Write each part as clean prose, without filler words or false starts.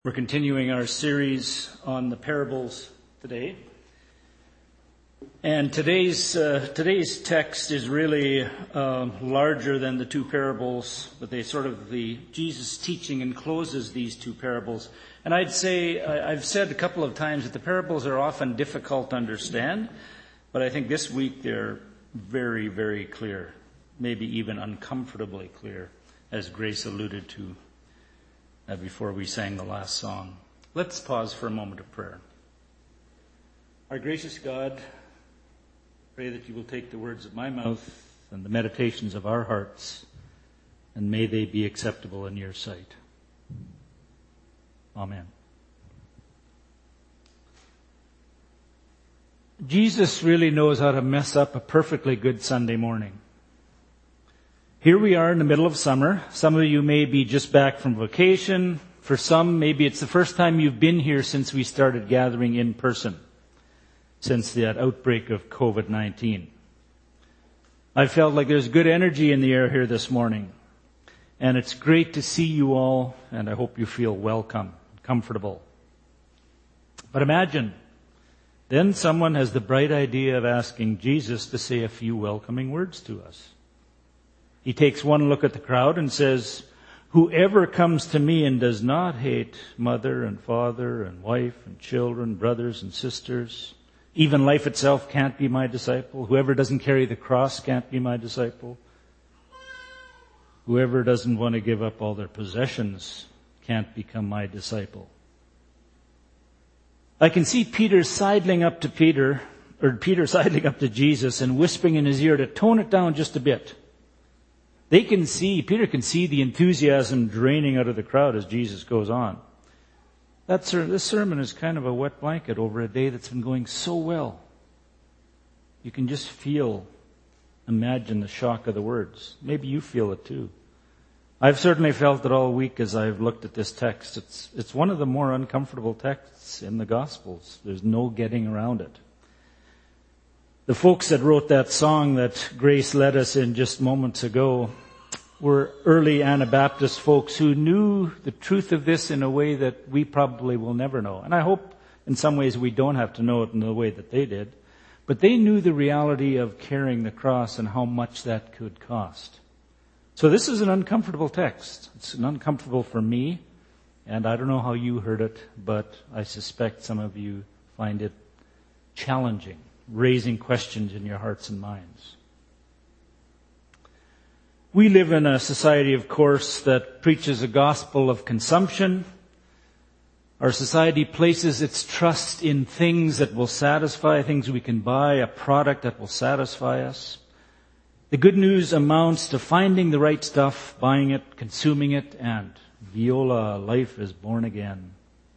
We're continuing our series on the parables today. And today's text is really larger than the two parables, but Jesus' teaching encloses these two parables. And I've said a couple of times that the parables are often difficult to understand, but I think this week they're very, very clear, maybe even uncomfortably clear, as Grace alluded to before we sang the last song. Let's pause for a moment of prayer. Our gracious God, pray that you will take the words of my mouth and the meditations of our hearts, and may they be acceptable in your sight. Amen. Jesus really knows how to mess up a perfectly good Sunday morning. Here we are in the middle of summer. Some of you may be just back from vacation. For some, maybe it's the first time you've been here since we started gathering in person, since that outbreak of COVID-19. I felt like there's good energy in the air here this morning. And it's great to see you all, and I hope you feel welcome, comfortable. But imagine, then someone has the bright idea of asking Jesus to say a few welcoming words to us. He takes one look at the crowd and says, "Whoever comes to me and does not hate mother and father and wife and children, brothers and sisters, even life itself can't be my disciple. Whoever doesn't carry the cross can't be my disciple. Whoever doesn't want to give up all their possessions can't become my disciple." I can see Peter sidling up to sidling up to Jesus and whispering in his ear to tone it down just a bit. Peter can see the enthusiasm draining out of the crowd as Jesus goes on. This sermon is kind of a wet blanket over a day that's been going so well. You can just imagine the shock of the words. Maybe you feel it too. I've certainly felt it all week as I've looked at this text. It's one of the more uncomfortable texts in the Gospels. There's no getting around it. The folks that wrote that song that Grace led us in just moments ago were early Anabaptist folks who knew the truth of this in a way that we probably will never know. And I hope in some ways we don't have to know it in the way that they did. But they knew the reality of carrying the cross and how much that could cost. So this is an uncomfortable text. It's uncomfortable for me, and I don't know how you heard it, but I suspect some of you find it challenging, raising questions in your hearts and minds. We live in a society, of course, that preaches a gospel of consumption. Our society places its trust in things that will satisfy, things we can buy, a product that will satisfy us. The good news amounts to finding the right stuff, buying it, consuming it, and viola, life is born again.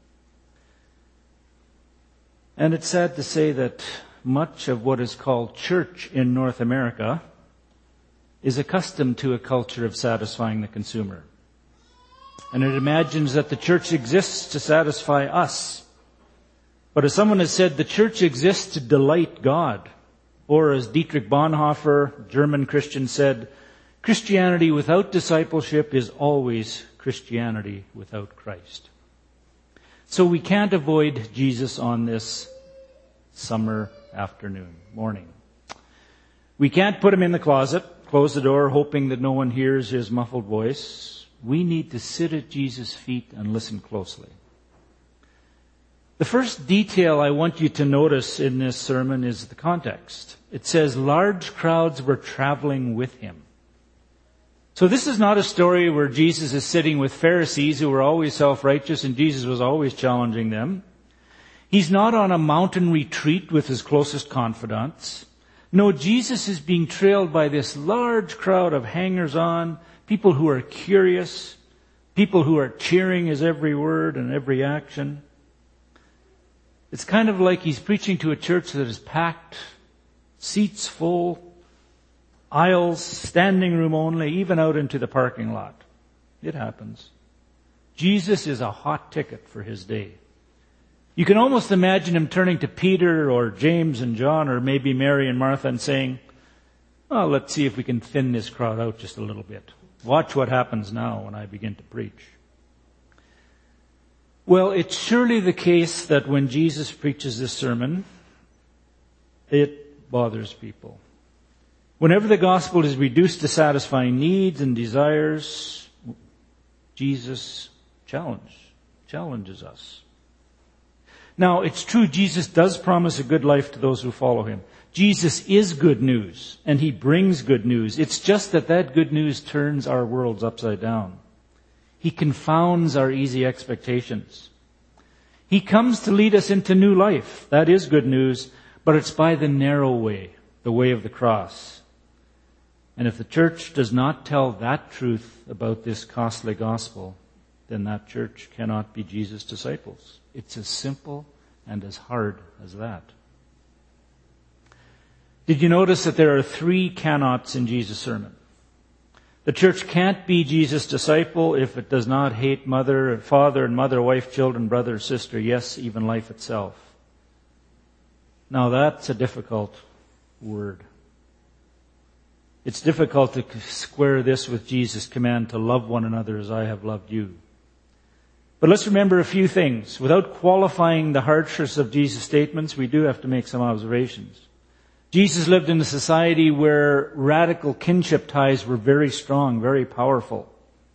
And it's sad to say that much of what is called church in North America is accustomed to a culture of satisfying the consumer. And it imagines that the church exists to satisfy us. But as someone has said, the church exists to delight God. Or as Dietrich Bonhoeffer, German Christian, said, Christianity without discipleship is always Christianity without Christ. So we can't avoid Jesus on this summer morning. We can't put him in the closet, close the door, hoping that no one hears his muffled voice. We need to sit at Jesus' feet and listen closely. The first detail I want you to notice in this sermon is the context. It says large crowds were traveling with him. So this is not a story where Jesus is sitting with Pharisees who were always self-righteous and Jesus was always challenging them. He's not on a mountain retreat with his closest confidants. No, Jesus is being trailed by this large crowd of hangers-on, people who are curious, people who are cheering his every word and every action. It's kind of like he's preaching to a church that is packed, seats full, aisles, standing room only, even out into the parking lot. It happens. Jesus is a hot ticket for his day. You can almost imagine him turning to Peter or James and John or maybe Mary and Martha and saying, "Well, let's see if we can thin this crowd out just a little bit. Watch what happens now when I begin to preach." Well, it's surely the case that when Jesus preaches this sermon, it bothers people. Whenever the gospel is reduced to satisfying needs and desires, Jesus challenges us. Now, it's true, Jesus does promise a good life to those who follow him. Jesus is good news, and he brings good news. It's just that good news turns our worlds upside down. He confounds our easy expectations. He comes to lead us into new life. That is good news, but it's by the narrow way, the way of the cross. And if the church does not tell that truth about this costly gospel, then that church cannot be Jesus' disciples. It's as simple and as hard as that. Did you notice that there are 3 cannots in Jesus' sermon? The church can't be Jesus' disciple if it does not hate father and mother, wife, children, brother, sister, yes, even life itself. Now that's a difficult word. It's difficult to square this with Jesus' command to love one another as I have loved you. But let's remember a few things. Without qualifying the harshness of Jesus' statements, we do have to make some observations. Jesus lived in a society where radical kinship ties were very strong, very powerful.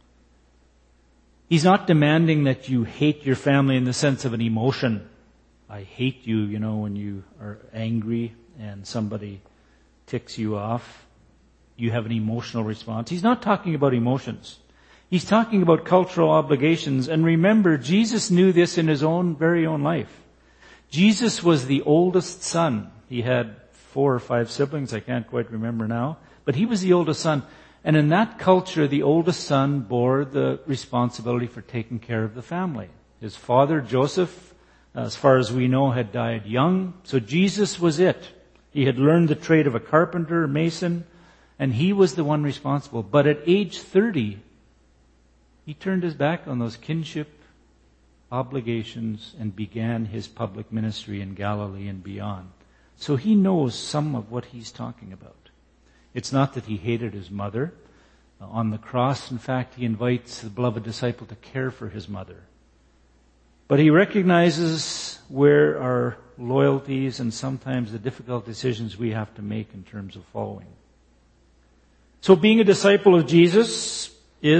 He's not demanding that you hate your family in the sense of an emotion. I hate you, when you are angry and somebody ticks you off. You have an emotional response. He's not talking about emotions. He's talking about cultural obligations. And remember, Jesus knew this in his very own life. Jesus was the oldest son. He had 4 or 5 siblings, I can't quite remember now. But he was the oldest son. And in that culture, the oldest son bore the responsibility for taking care of the family. His father, Joseph, as far as we know, had died young. So Jesus was it. He had learned the trade of a carpenter, mason, and he was the one responsible. But at age 30, he turned his back on those kinship obligations and began his public ministry in Galilee and beyond. So he knows some of what he's talking about. It's not that he hated his mother. On the cross, in fact, he invites the beloved disciple to care for his mother. But he recognizes where our loyalties and sometimes the difficult decisions we have to make in terms of following. So being a disciple of Jesus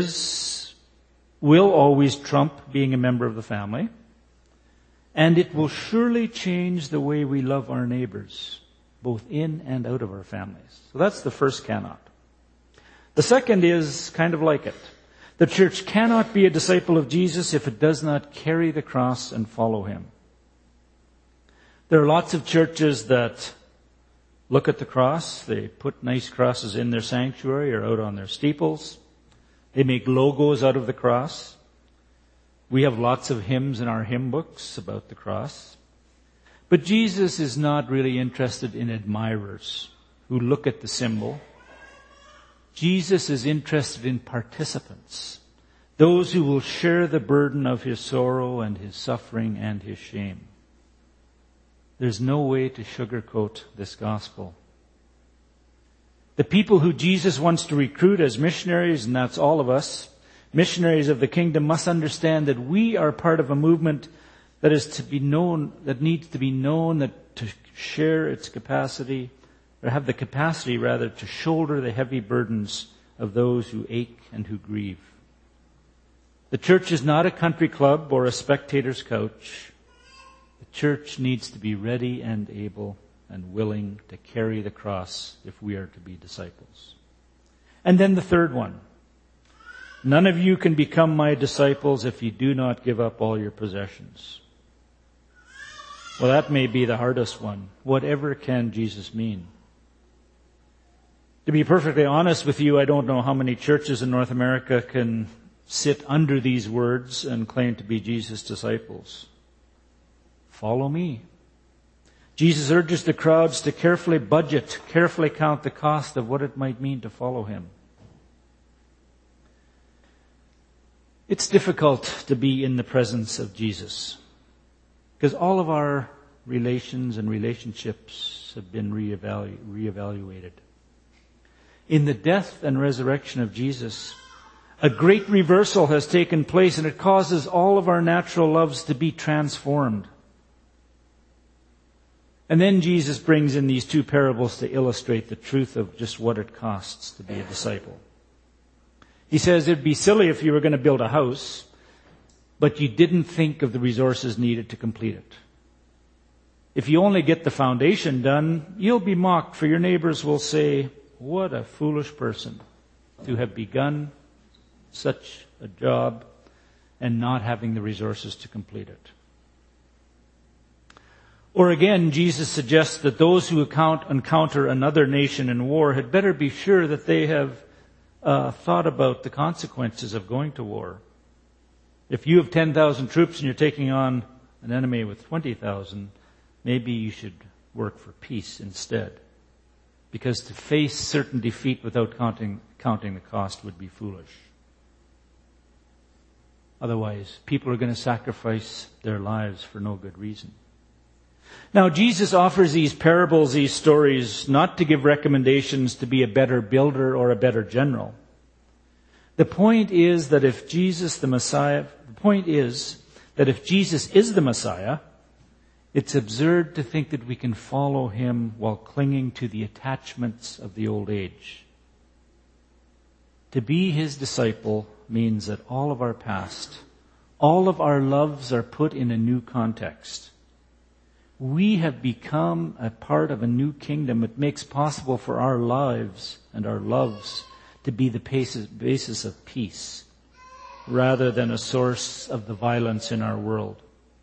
will always trump being a member of the family. And it will surely change the way we love our neighbors, both in and out of our families. So that's the first cannot. The second is kind of like it. The church cannot be a disciple of Jesus if it does not carry the cross and follow him. There are lots of churches that look at the cross. They put nice crosses in their sanctuary or out on their steeples. They make logos out of the cross. We have lots of hymns in our hymn books about the cross. But Jesus is not really interested in admirers who look at the symbol. Jesus is interested in participants, those who will share the burden of his sorrow and his suffering and his shame. There's no way to sugarcoat this gospel. The people who Jesus wants to recruit as missionaries, and that's all of us, missionaries of the kingdom, must understand that we are part of a movement that is to be known, that needs to be known, that to share its capacity, or have the capacity rather, to shoulder the heavy burdens of those who ache and who grieve. The church is not a country club or a spectator's couch. The church needs to be ready and able and willing to carry the cross if we are to be disciples. And then the third one. None of you can become my disciples if you do not give up all your possessions. Well, that may be the hardest one. Whatever can Jesus mean? To be perfectly honest with you, I don't know how many churches in North America can sit under these words and claim to be Jesus' disciples. Follow me. Jesus urges the crowds to carefully budget, carefully count the cost of what it might mean to follow him. It's difficult to be in the presence of Jesus because all of our relations and relationships have been reevaluated. In the death and resurrection of Jesus, A great reversal has taken place, and it causes all of our natural loves to be transformed. And then Jesus brings in these two parables to illustrate the truth of just what it costs to be a disciple. He says it'd be silly if you were going to build a house, but you didn't think of the resources needed to complete it. If you only get the foundation done, you'll be mocked, for your neighbors will say, "What a foolish person to have begun such a job and not having the resources to complete it." Or again, Jesus suggests that those who encounter another nation in war had better be sure that they have thought about the consequences of going to war. If you have 10,000 troops and you're taking on an enemy with 20,000, maybe you should work for peace instead. Because to face certain defeat without counting the cost would be foolish. Otherwise, people are going to sacrifice their lives for no good reason. Now, Jesus offers these parables, these stories, not to give recommendations to be a better builder or a better general. The point is that if Jesus is the Messiah, it's absurd to think that we can follow him while clinging to the attachments of the old age. To be his disciple means that all of our past, all of our loves are put in a new context. We have become a part of a new kingdom. It makes possible for our lives and our loves to be the basis of peace rather than a source of the violence in our world.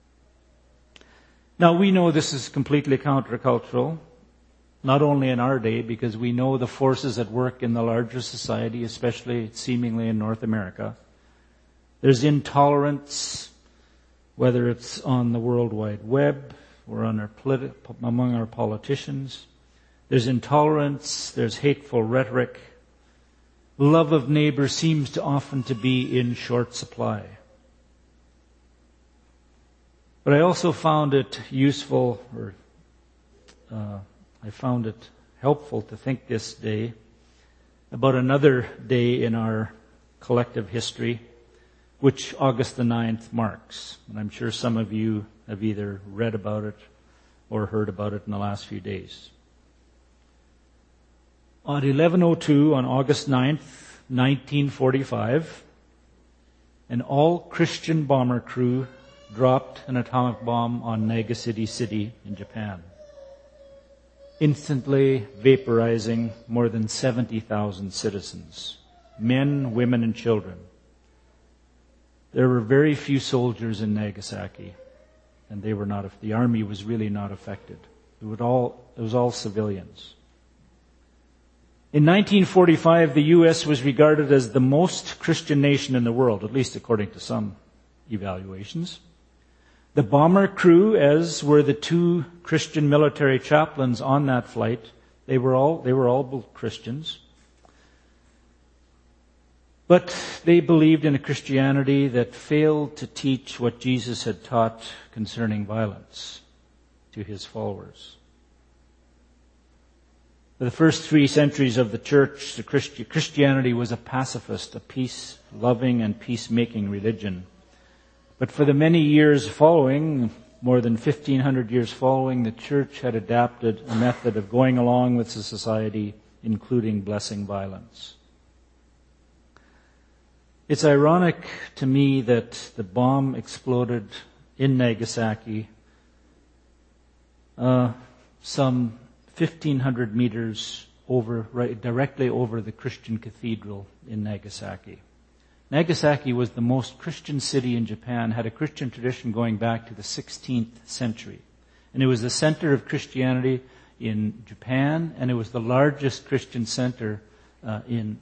Now, we know this is completely countercultural, not only in our day, because we know the forces at work in the larger society, especially seemingly in North America. There's intolerance, whether it's on the World Wide Web or among our politicians. There's intolerance, there's hateful rhetoric. Love of neighbor seems to often to be in short supply. But I also found it useful, I found it helpful to think this day about another day in our collective history, which August the 9th marks. And I'm sure some of you have either read about it or heard about it in the last few days. At 11:02 on August 9th, 1945, an all-Christian bomber crew dropped an atomic bomb on Nagasaki City in Japan, instantly vaporizing more than 70,000 citizens, men, women, and children. There were very few soldiers in Nagasaki, and the army was really not affected. It was all civilians. In 1945, the U.S. was regarded as the most Christian nation in the world, at least according to some evaluations. The bomber crew, as were the two Christian military chaplains on that flight, they were all Christians. But they believed in a Christianity that failed to teach what Jesus had taught concerning violence to his followers. For the first 3 centuries of the church, Christianity was a pacifist, a peace-loving and peacemaking religion. But for the many years following, more than 1,500 years following, the church had adapted a method of going along with the society, including blessing violence. It's ironic to me that the bomb exploded in Nagasaki, some 1,500 meters directly over the Christian cathedral in Nagasaki. Nagasaki was the most Christian city in Japan, had a Christian tradition going back to the 16th century. And it was the center of Christianity in Japan, and it was the largest Christian center in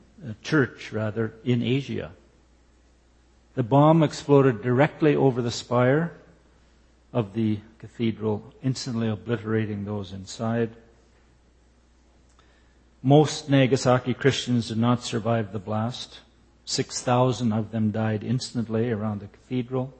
Asia. The bomb exploded directly over the spire of the cathedral, instantly obliterating those inside. Most Nagasaki Christians did not survive the blast. 6,000 of them died instantly around the cathedral.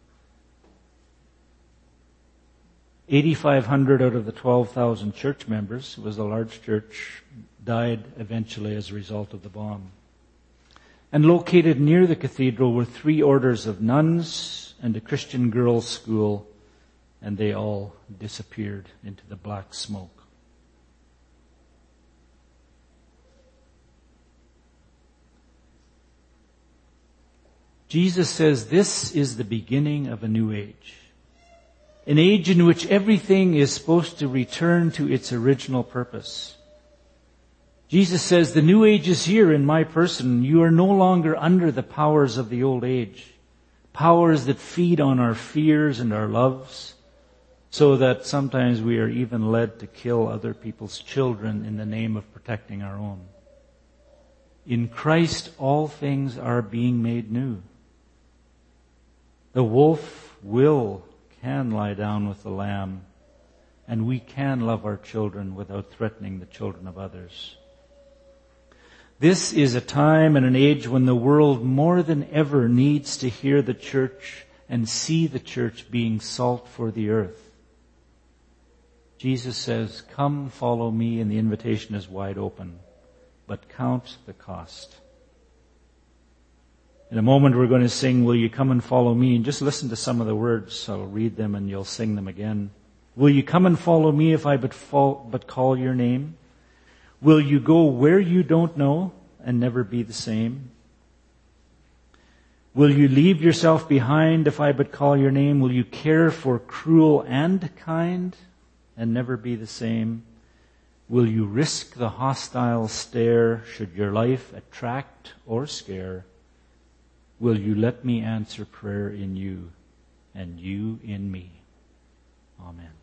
8,500 out of the 12,000 church members, it was a large church, died eventually as a result of the bomb. And located near the cathedral were 3 orders of nuns and a Christian girls' school, and they all disappeared into the black smoke. Jesus says this is the beginning of a new age. An age in which everything is supposed to return to its original purpose. Jesus says, the new age is here in my person. You are no longer under the powers of the old age. Powers that feed on our fears and our loves, so that sometimes we are even led to kill other people's children in the name of protecting our own. In Christ, all things are being made new. The wolf can lie down with the lamb, and we can love our children without threatening the children of others. This is a time and an age when the world more than ever needs to hear the church and see the church being salt for the earth. Jesus says, come follow me, and the invitation is wide open, but count the cost. In a moment we're going to sing, will you come and follow me? And just listen to some of the words. I'll read them and you'll sing them again. Will you come and follow me if I but call your name? Will you go where you don't know and never be the same? Will you leave yourself behind if I but call your name? Will you care for cruel and kind and never be the same? Will you risk the hostile stare should your life attract or scare? Will you let me answer prayer in you and you in me? Amen.